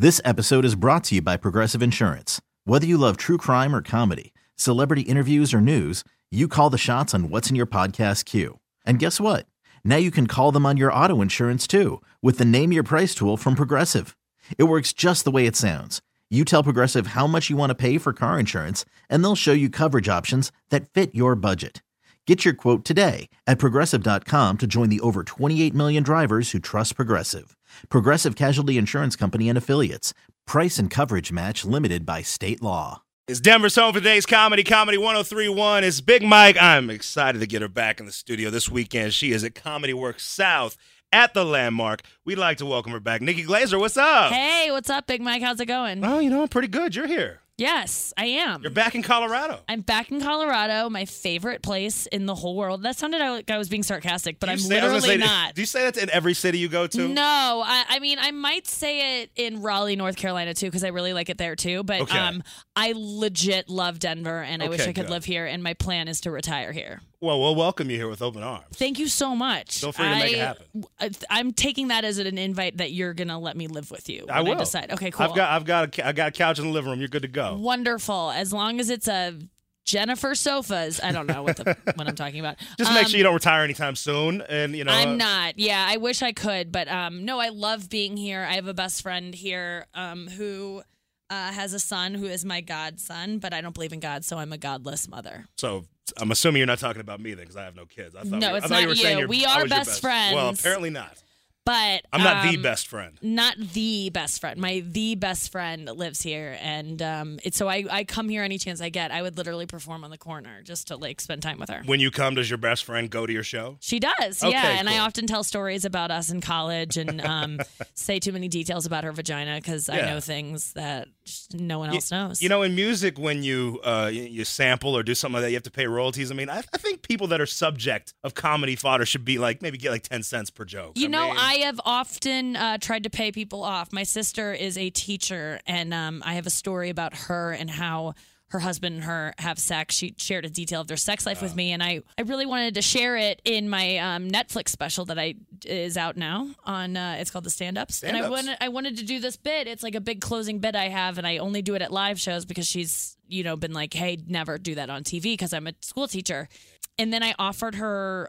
This episode is brought to you by Progressive Insurance. Whether you love true crime or comedy, celebrity interviews or news, you call the shots on what's in your podcast queue. And guess what? Now you can call them on your auto insurance too with the Name Your Price tool from Progressive. It works just the way it sounds. You tell Progressive how much you want to pay for car insurance, and they'll show you coverage options that fit your budget. Get your quote today at Progressive.com to join the over 28 million drivers who trust Progressive. Progressive Casualty Insurance Company and Affiliates. Price and coverage match limited by state law. It's Denver's home for today's Comedy 103.1. It's Big Mike. I'm excited to get her back in the studio this weekend. She is at Comedy Works South at the Landmark. We'd like to welcome her back. Nikki Glazer, what's up? Hey, what's up, Big Mike? How's it going? Oh, I'm pretty good. You're here. Yes, I am. You're back in Colorado. I'm back in Colorado, my favorite place in the whole world. That sounded like I was being sarcastic, but I'm literally not. Do you say that in every city you go to? No, I mean, I might say it in Raleigh, North Carolina, too, because I really like it there, too. But okay. I legit love Denver, and I wish I could good. live here, and my plan is to retire here. Well, we'll welcome you here with open arms. Thank you so much. Feel free to make it happen. I'm taking that as an invite that you're going to let me live with you when I will. I decide. Okay, cool. I've got a couch in the living room. You're good to go. Wonderful. As long as it's a Jennifer Sofas. I don't know what I'm talking about. Just make sure you don't retire anytime soon. And I'm not. Yeah, I wish I could, but no, I love being here. I have a best friend here who has a son who is my godson, but I don't believe in God, so I'm a godless mother. So I'm assuming you're not talking about me then, because I have no kids. I thought no, it's I thought not you. Were saying we are best friends. Well, apparently not. But I'm not the best friend. Not the best friend. The best friend lives here, and so I come here any chance I get. I would literally perform on the corner just to spend time with her. When you come, does your best friend go to your show? She does, okay, yeah. And cool. I often tell stories about us in college and say too many details about her vagina because I know things that no one else knows. In music, when you sample or do something like that, you have to pay royalties. I mean, I think people that are subject of comedy fodder should be maybe get 10 cents per joke. I have often tried to pay people off. My sister is a teacher, and I have a story about her and how her husband and her have sex. She shared a detail of their sex life with me, and I really wanted to share it in my Netflix special that is out now on. It's called The Stand-Ups. And I wanted to do this bit. It's like a big closing bit I have, and I only do it at live shows because she's been like, hey, never do that on TV because I'm a school teacher. And then I offered her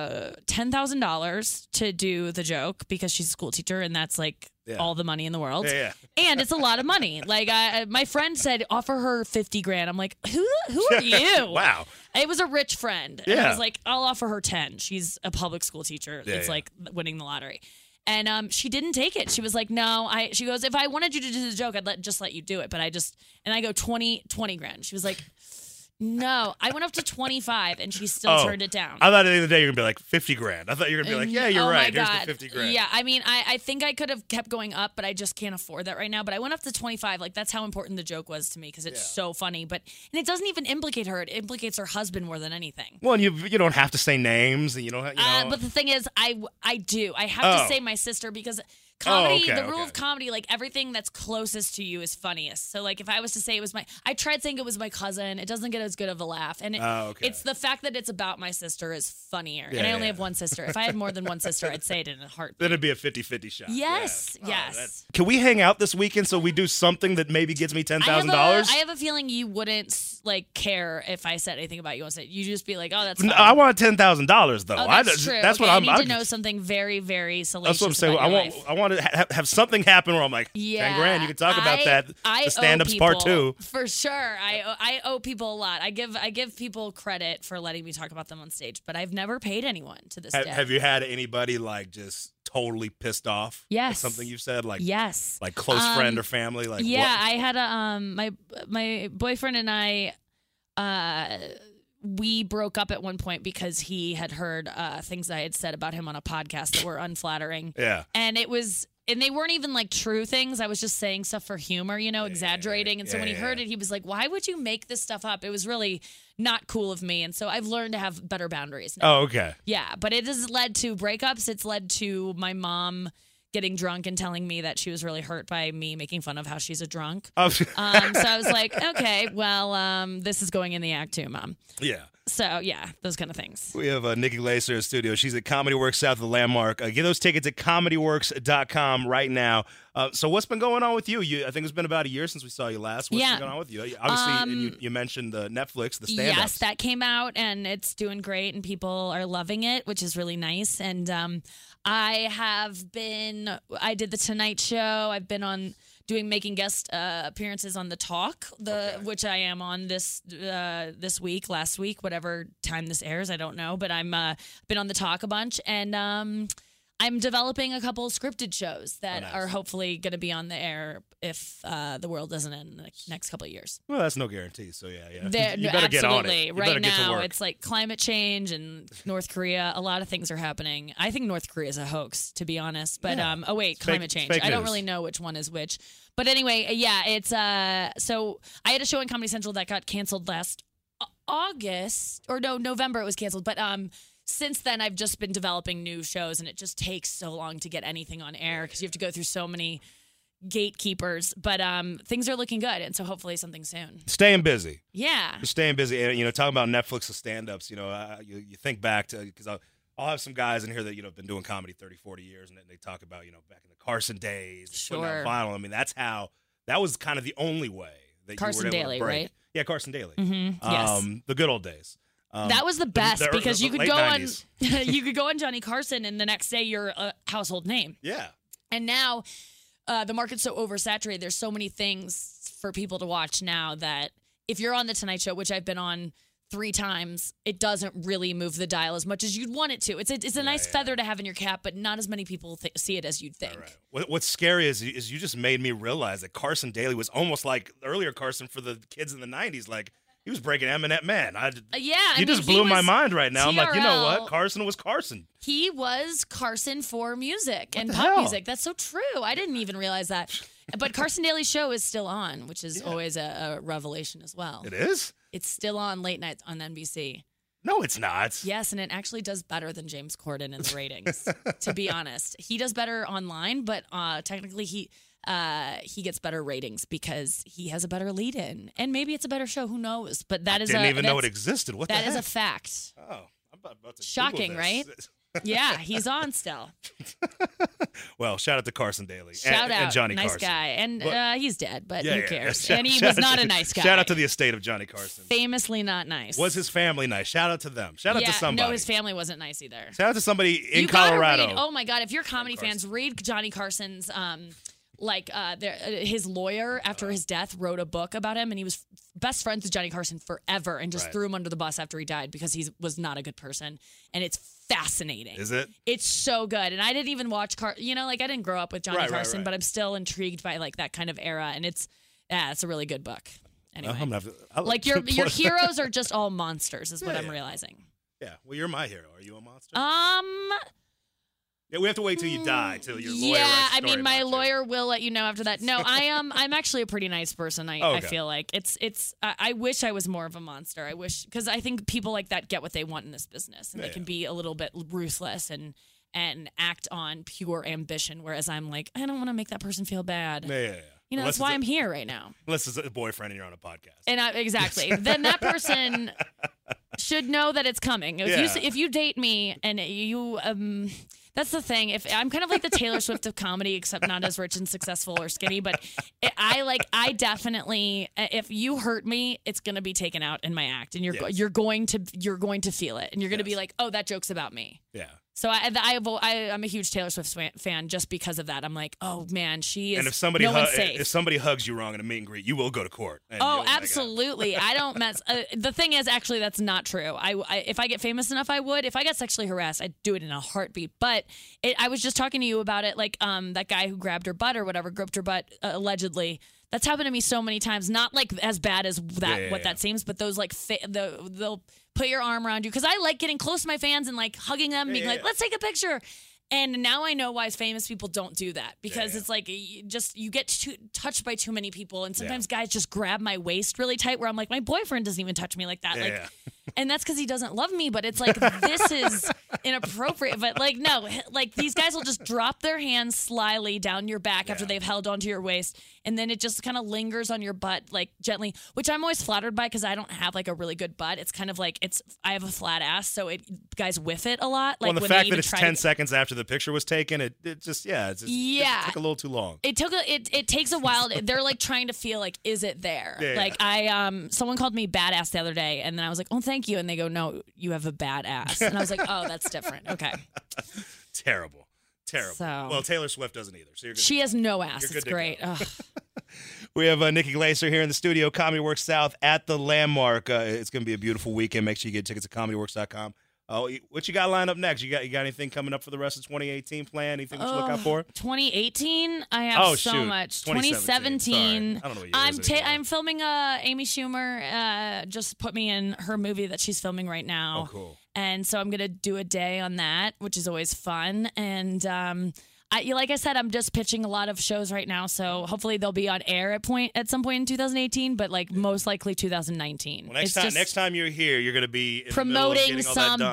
$10,000 to do the joke because she's a school teacher, and that's all the money in the world. Yeah. And it's a lot of money. My friend said, offer her $50,000. I'm like, who are you? Wow. It was a rich friend. Yeah. And I was like, I'll offer her 10. She's a public school teacher. It's like winning the lottery. And she didn't take it. She was like, no. She goes, if I wanted you to do the joke, I'd just let you do it. But I go, 20 grand. She was like, no, I went up to 25 and she still turned it down. I thought at the end of the day you're going to be like $50,000. I thought you were going to be like, yeah, you're right. Here's the $50,000. Yeah, I mean, I think I could have kept going up, but I just can't afford that right now. But I went up to 25. That's how important the joke was to me because it's so funny. And it doesn't even implicate her. It implicates her husband more than anything. Well, and you don't have to say names, and you don't have, But the thing is, I do. I have to say my sister because comedy, the rule of comedy, everything that's closest to you is funniest. So, if I was to say it was I tried saying it was my cousin, it doesn't get as good of a laugh. And it's the fact that it's about my sister is funnier. And I only have one sister. If I had more than one sister, I'd say it in a heartbeat. Then it'd be a 50-50 shot. Yes, yes. Can we hang out this weekend so we do something that maybe gets me $10,000? I have a feeling you wouldn't care if I said anything about you on stage. You just be like, oh, that's fine. I want $10,000 though. Oh, that's true. That's what I need to know something very, very salacious. That's what I'm saying. I want to have something happen where I'm like, 10 grand. You can talk about that. The stand-ups part 2. For sure. I owe people a lot. I give people credit for letting me talk about them on stage, but I've never paid anyone to this day. Have you had anybody just totally pissed off? Yes. At something you've said? Yes. Like close friend or family? I had my boyfriend and I we broke up at one point because he had heard things I had said about him on a podcast that were unflattering. Yeah. And they weren't even true things. I was just saying stuff for humor, exaggerating. And so when he heard it, he was like, why would you make this stuff up? It was really not cool of me. And so I've learned to have better boundaries now. Oh, okay. Yeah. But it has led to breakups. It's led to my mom getting drunk and telling me that she was really hurt by me making fun of how she's a drunk. Oh. So I was like, okay, well, this is going in the act too, Mom. Yeah. So, yeah, those kind of things. We have Nikki Glazer in studio. She's at Comedy Works South of the Landmark. Get those tickets at comedyworks.com right now. So what's been going on with you? I think it's been about a year since we saw you last. What's been going on with you? Obviously, and you mentioned the Netflix, the stand-ups. Yes, that came out, and it's doing great, and people are loving it, which is really nice. And I did the Tonight Show. I've been on making guest appearances on The Talk, which I am on this week, last week, whatever time this airs, I don't know. But I'm been on The Talk a bunch, and I'm developing a couple scripted shows that are hopefully going to be on the air if the world doesn't end in the next couple of years. Well, that's no guarantee. So yeah. You better get on it. You right now, it's like climate change and North Korea. A lot of things are happening. I think North Korea is a hoax, to be honest. But climate change. I don't really know which one is which. But anyway, it's so I had a show on Comedy Central that got canceled last November. It was canceled, but since then, I've just been developing new shows, and it just takes so long to get anything on air because you have to go through so many gatekeepers. But things are looking good, and so hopefully something soon. Staying busy. Yeah. You're staying busy. And, talking about Netflix and stand-ups, you think back to, because I'll have some guys in here that, have been doing comedy 30, 40 years, and they talk about, back in the Carson days, putting out vinyl. I mean, that was kind of the only way that Carson you were able Daly, to break. right? Yeah, Carson Daly. Mm-hmm. Yes. The good old days. That was the best because you could go 90s. on you could go on Johnny Carson and the next day you're a household name. Yeah. And now the market's so oversaturated. There's so many things for people to watch now that if you're on the Tonight Show, which I've been on 3 times, it doesn't really move the dial as much as you'd want it to. It's a nice feather to have in your cap, but not as many people see it as you'd think. Right. What's scary is you just made me realize that Carson Daly was almost like the earlier Carson for the kids in the 90s, like. He was breaking Eminem, man. You just blew my mind right now. TRL, I'm like, you know what? Carson was Carson. He was Carson for music and pop music. That's so true. I didn't even realize that. But Carson Daly's show is still on, which is always a revelation as well. It is? It's still on late night on NBC. No, it's not. Yes, and it actually does better than James Corden in the ratings, to be honest. He does better online, but technically he gets better ratings because he has a better lead-in, and maybe it's a better show. Who knows? But I didn't even know it existed. What the heck? That is a fact. Oh, I'm about to shocking, Google right? this. Yeah, he's on still. Well, shout out to Carson Daly. Shout out, and Johnny nice Carson. guy, and he's dead, but who cares? Yeah. And he was not a nice guy. Shout out to the estate of Johnny Carson. Famously not nice. Was his family nice? Shout out to them. Shout out to somebody. No, his family wasn't nice either. Shout out to somebody in Colorado. Oh my God! If you're comedy fans, read Johnny Carson's. His lawyer after his death wrote a book about him, and he was best friends with Johnny Carson forever, and just threw him under the bus after he died because he was not a good person. And it's fascinating. Is it? It's so good. And I didn't even watch I didn't grow up with Johnny Carson, but I'm still intrigued by like that kind of era, and it's a really good book. Anyway, your heroes are just all monsters, is what I'm realizing. Yeah. Well, you're my hero. Are you a monster? Yeah, we have to wait till you die, till your lawyer writes a story about my you. lawyer will let you know after that. No, I'm actually a pretty nice person. I feel like I wish I was more of a monster. I wish, because I think people like that get what they want in this business, and they can be a little bit ruthless and act on pure ambition. Whereas I'm like, I don't want to make that person feel bad. Yeah. That's why I'm here right now. Unless it's a boyfriend and you're on a podcast. And exactly. Then that person should know that it's coming. If you date me and you that's the thing. If I'm kind of like the Taylor Swift of comedy, except not as rich and successful or skinny, but I definitely, if you hurt me, it's going to be taken out in my act, and you're going to feel it, and you're going to be like, oh, that joke's about me. Yeah. So I'm a huge Taylor Swift fan just because of that. I'm like, oh man, she is. And if somebody safe. If somebody hugs you wrong in a meet and greet, you will go to court. Oh, absolutely. I don't mess. The thing is, actually, that's not true. If I get famous enough, I would. If I got sexually harassed, I'd do it in a heartbeat. But I was just talking to you about it, like that guy who grabbed her butt or whatever, gripped her butt allegedly. That's happened to me so many times. Not like as bad as that that seems, but those like they'll put your arm around you, because I like getting close to my fans and like hugging them and being like, let's take a picture. And now I know why famous people don't do that, because it's like you get touched by too many people, and sometimes guys just grab my waist really tight where I'm like, my boyfriend doesn't even touch me like that. And that's because he doesn't love me, but it's like, this is inappropriate. But like, no, like these guys will just drop their hands slyly down your back after they've held onto your waist. And then it just kind of lingers on your butt, like gently, which I'm always flattered by because I don't have like a really good butt. It's kind of like, I have a flat ass, so guys whiff it a lot. Like, well, the when fact they that even it's try 10 seconds after the picture was taken, it just it took a little too long. It takes a while. They're like trying to feel like, is it there? Yeah. Like someone called me badass the other day, and then I was like, oh, thank you. And they go, no, you have a bad ass. And I was like, oh, that's different. Okay. Terrible. So, well, Taylor Swift doesn't either. So you're good. She has no ass. You're It's good to great. go. We have Nikki Glaser here in the studio, Comedy Works South at the Landmark. It's going to be a beautiful weekend. Make sure you get tickets at ComedyWorks.com. What you got lined up next? You got anything coming up for the rest of 2018 plan? Anything we should look out for? 2018, I have so much. 2017. I don't know what year it is I'm filming Amy Schumer. Just put me in her movie that she's filming right now. Oh, cool. And so I'm going to do a day on that, which is always fun. And like I said, I'm just pitching a lot of shows right now, so hopefully they'll be on air at some point in 2018, but like most likely 2019. Well, next time you're here, you're going to be in promoting the middle of getting all some that done.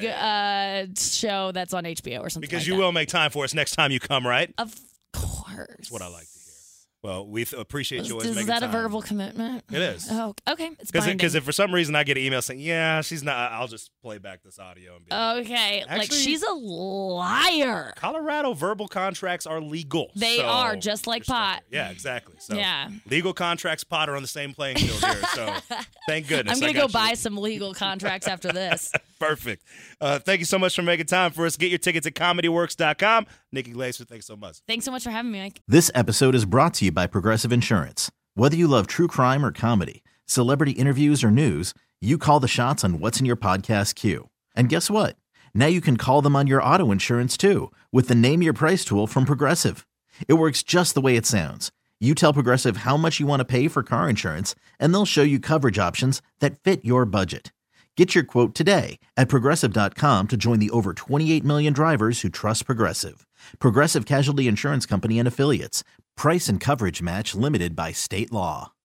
big show that's on HBO or something. Because like you that. will make time for us next time you come, right? Of course. That's what I like to hear. Well, we appreciate you always Is making that time. a verbal commitment? It is. Oh, okay. It's binding. Because if for some reason I get an email saying, yeah, she's not, I'll just play back this audio and be like, okay. Like, Actually, she's a liar. Colorado verbal contracts are legal. They are, just like pot. Yeah, exactly. So Yeah. legal contracts, pot are on the same playing field here. So thank goodness. I'm going to go buy you. some legal contracts after this. Perfect. Thank you so much for making time for us. Get your tickets at ComedyWorks.com. Nikki Glaser, thanks so much. Thanks so much for having me, Mike. This episode is brought to you by Progressive Insurance. Whether you love true crime or comedy, celebrity interviews or news, you call the shots on what's in your podcast queue. And guess what? Now you can call them on your auto insurance too with the Name Your Price tool from Progressive. It works just the way it sounds. You tell Progressive how much you want to pay for car insurance, and they'll show you coverage options that fit your budget. Get your quote today at Progressive.com to join the over 28 million drivers who trust Progressive. Progressive Casualty Insurance Company and Affiliates. Price and coverage match limited by state law.